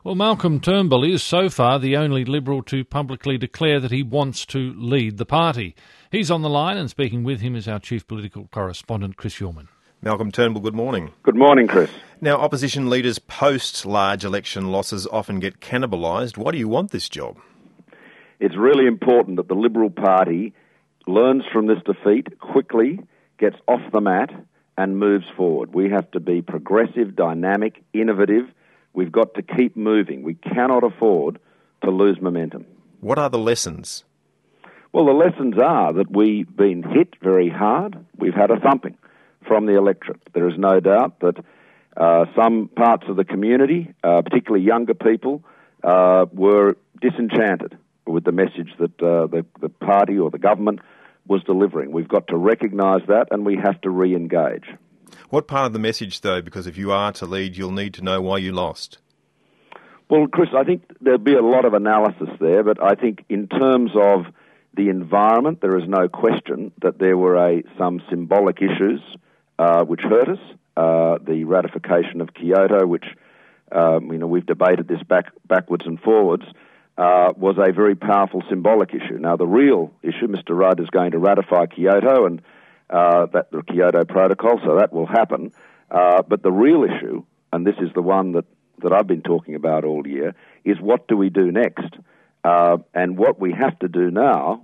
Well, Malcolm Turnbull is so far the only Liberal to publicly declare that he wants to lead the party. He's on the line, and speaking with him is our chief political correspondent, Chris Yorman. Malcolm Turnbull, good morning. Good morning, Chris. Now, opposition leaders post large election losses often get cannibalised. Why do you want this job? It's really important that the Liberal Party learns from this defeat, quickly gets off the mat and moves forward. We have to be progressive, dynamic, innovative. We've got to keep moving. We cannot afford to lose momentum. What are the lessons? Well, the lessons are that we've been hit very hard. We've had a thumping from the electorate. There is no doubt that some parts of the community, particularly younger people, were disenchanted with the message that the party or the government was delivering. We've got to recognise that, and we have to re-engage. What part of the message, though? Because if you are to lead, you'll need to know why you lost. Well, Chris, I think there'll be a lot of analysis there, but I think in terms of the environment, there is no question that there were some symbolic issues which hurt us. The ratification of Kyoto, which we've debated this backwards and forwards, was a very powerful symbolic issue. Now, the real issue, Mr. Rudd is going to ratify Kyoto and the Kyoto Protocol, so that will happen. But the real issue, and this is the one that I've been talking about all year, is what do we do next? And what we have to do now,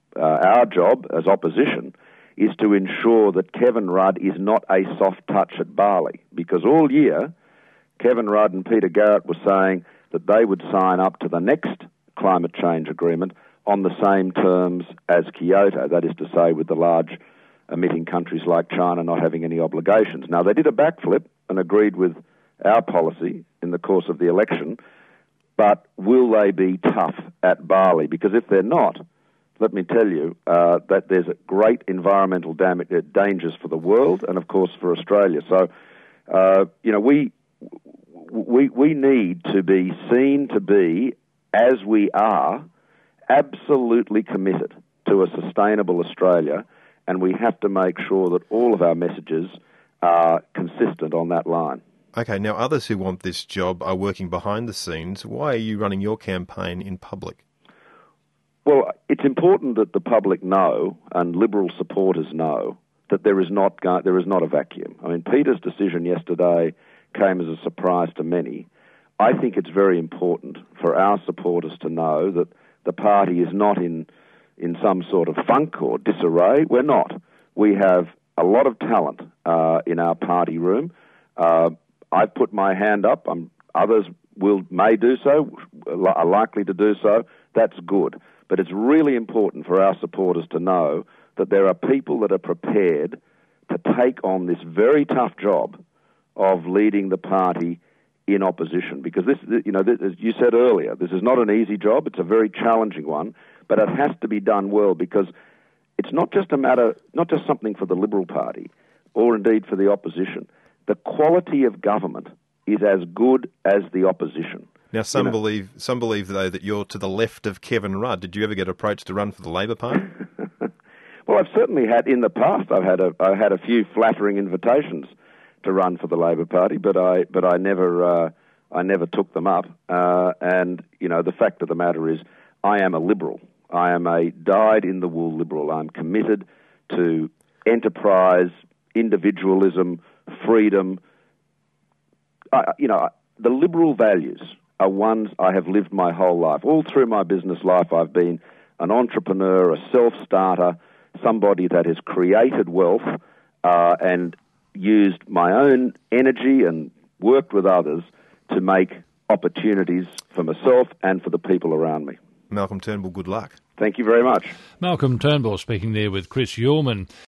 our job as opposition, is to ensure that Kevin Rudd is not a soft touch at Bali. Because all year, Kevin Rudd and Peter Garrett were saying that they would sign up to the next climate change agreement on the same terms as Kyoto, that is to say with the large emitting countries like China not having any obligations. Now, they did a backflip and agreed with our policy in the course of the election, but will they be tough at Bali? Because if they're not, let me tell you that there's great environmental dangers for the world and, of course, for Australia. So, we need to be seen to be, as we are, absolutely committed to a sustainable Australia, and we have to make sure that all of our messages are consistent on that line. Okay, now others who want this job are working behind the scenes. Why are you running your campaign in public? Well, it's important that the public know, and Liberal supporters know, that there is not a vacuum. I mean, Peter's decision yesterday came as a surprise to many. I think it's very important for our supporters to know that the party is not in some sort of funk or disarray. We're not. We have a lot of talent in our party room. I've put my hand up. Others may do so, are likely to do so. That's good. But it's really important for our supporters to know that there are people that are prepared to take on this very tough job of leading the party in opposition. Because this, as you said earlier, this is not an easy job. It's a very challenging one, but it has to be done well because it's not just something for the Liberal Party or indeed for the opposition. The quality of government is as good as the opposition. Now, some believe though that you're to the left of Kevin Rudd. Did you ever get approached to run for the Labor Party? Well, I've certainly had in the past. I've had a few flattering invitations to run for the Labor Party, but I never took them up. And the fact of the matter is, I am a Liberal. I am a dyed-in-the-wool Liberal. I'm committed to enterprise, individualism, freedom. The Liberal values are ones I have lived my whole life. All through my business life, I've been an entrepreneur, a self-starter, somebody that has created wealth and used my own energy and worked with others to make opportunities for myself and for the people around me. Malcolm Turnbull, good luck. Thank you very much. Malcolm Turnbull speaking there with Chris Yorman.